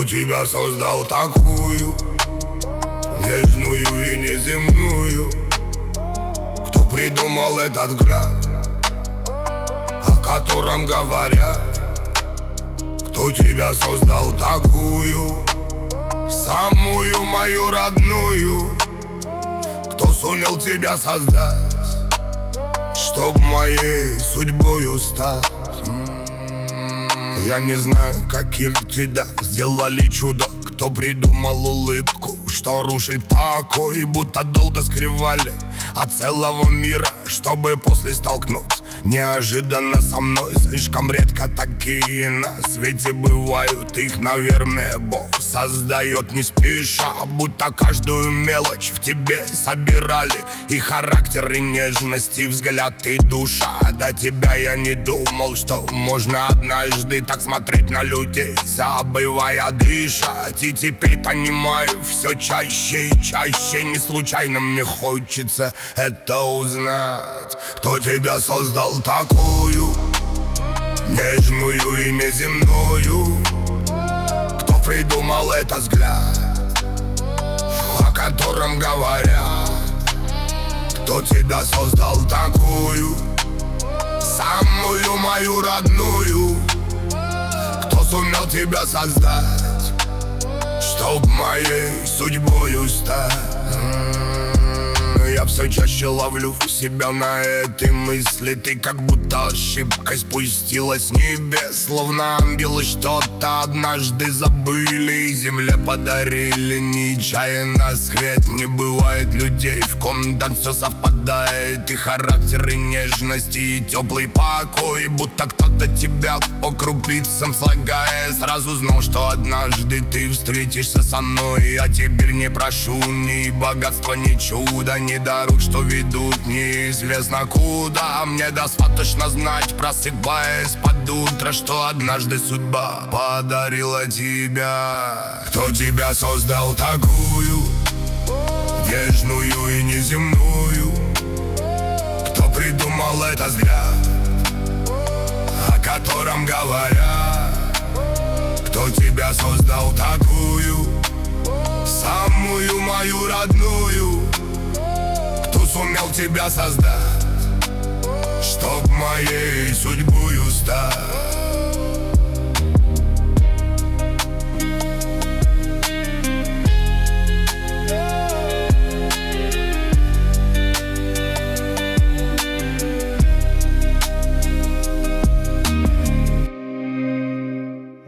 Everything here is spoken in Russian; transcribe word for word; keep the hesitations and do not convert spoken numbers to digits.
тебя создал такую нежную и неземную? Кто придумал этот взгляд, о котором говорят? Кто тебя создал такую, самую мою родную? Кто сумел тебя создать, чтоб моей судьбою стать? Я не знаю, каким тебя сделали чудо. Кто придумал улыбку, что рушит покой, будто долго скрывали от целого мира, чтобы после столкнуться неожиданно со мной. Слишком редко такие на свете бывают. Их, наверное, Бог создает не спеша, будто каждую мелочь в тебе собирали. И характер, и нежность, и взгляд, и душа. До тебя я не думал, что можно однажды так смотреть на людей, забывая дышать. И теперь понимаю все чаще и чаще. Не случайно мне хочется это узнать. Кто тебя создал такую нежную и неземную? Кто придумал этот взгляд, о котором говорят? Кто тебя создал такую, самую мою родную? Кто сумел тебя создать, чтоб моей судьбою стать? Я все чаще ловлю себя на этой мысли. Ты как будто ошибкой спустилась с небес, словно ангелы что-то однажды забыли и земле подарили нечаянно свет. Не бывает людей, в ком так все совпадает. И характер, и нежность, и теплый покой, будто кто-то тебя по крупицам слагая. Сразу знал, что однажды ты встретишься со мной. А теперь не прошу ни богатства, ни чуда, ни дорог, что ведут неизвестно куда. Мне достаточно знать, просыпаясь под утро, что однажды судьба подарила тебя. Кто тебя создал такую нежную и неземную? Кто придумал этот взгляд, о котором говорят? Кто тебя создал такую, самую мою родную? Сумел тебя создать, чтоб моей судьбою стать?